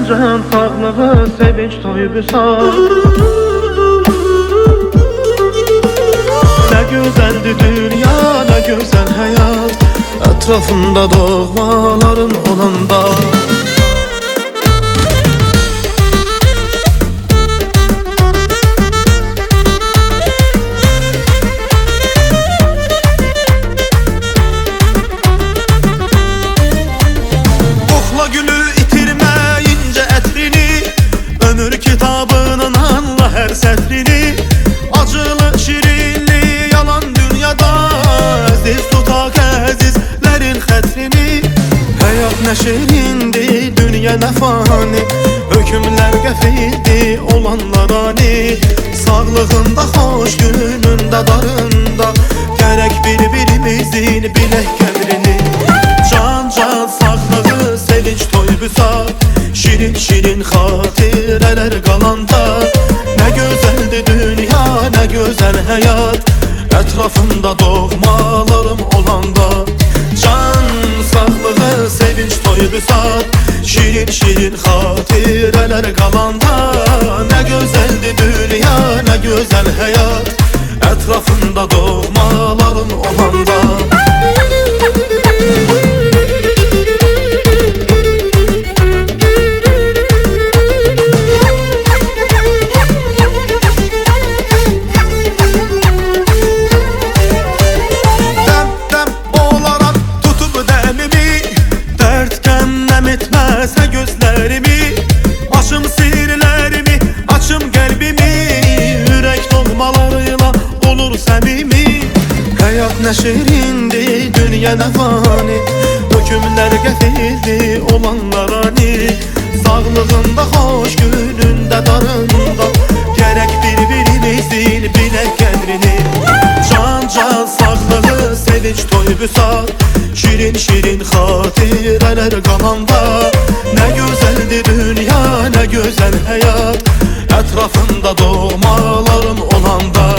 can sağlığı, sevinç toyu sağ. Ne güzeldi dünya, ne güzel hayat, etrafında doğmaların olanda. Kokla gülü itirmeyince etrini, ömür kitabının anla her setrini. Acılı şirinli yalan dünyada, aziz tutak azizlerin xətrini. Hayat ne şirindi, dünya ne fani, hükümler gefildi olanlar ani. Sağlığında hoş, gününde darında, gerek birbirimizin bilek qədrini. Can can sağlığı, sevinç toy büsat, şirin şirin xatirələr qalanda. Ne güzeldi dünya, ne güzel hayat, etrafında doğmalarım olanda. Can sağlığı, sevinç toy büsat, şirin şirin xatirələr qalanda. Ne güzeldi dünya, ne güzel hayat, etrafında doğmalarım olanda. Etmezse gözlerimi, açım sirlerimi, açım kalbimi. Yürek dolmalarıyla olur samimi. Hayat ne şirindi, dünya ne fani, hükümler getirdi olanlar ani. Sağlığında hoş, gününde darında, gerek birbirimizin bilek qədrini. Can can sağlığı, sevinç toy büsat, şirin şirin xatirələr qalanda. Ne güzeldi dünya, ne güzel hayat, etrafında doğmalarım olanda.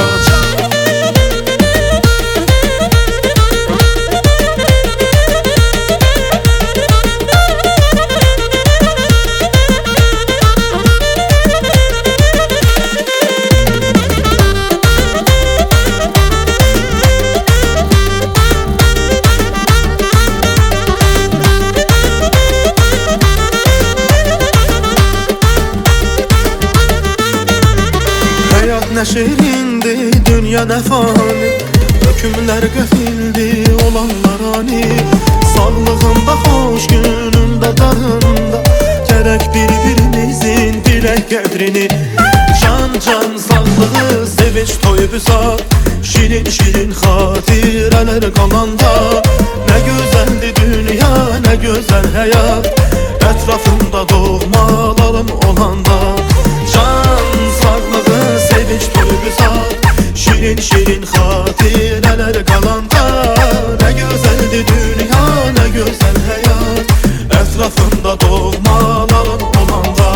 Ne şirindi, dünya ne fani, hükümler gefildi olanlar ani. Sağlığında hoş, gününde darında, gerek birbirimizin bilek qədrini. Can can sağlığı, sevinç toy büsat, şirin şirin xatirələr qalanda. Ne güzeldi dünya, ne güzel hayat, etrafında doğmalarım olanda. Can sağlığı, sevinç toy büsat, şirin şirin xatirələr qalanda. Ne güzeldi dünya, ne güzel hayat, etrafında doğmalarım olanda.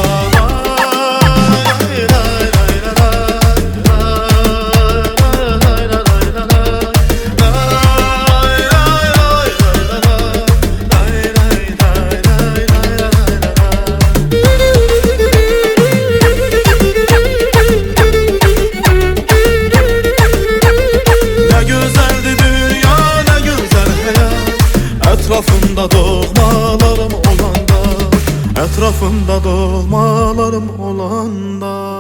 Etrafında doğmalarım olanda, etrafında doğmalarım olanda.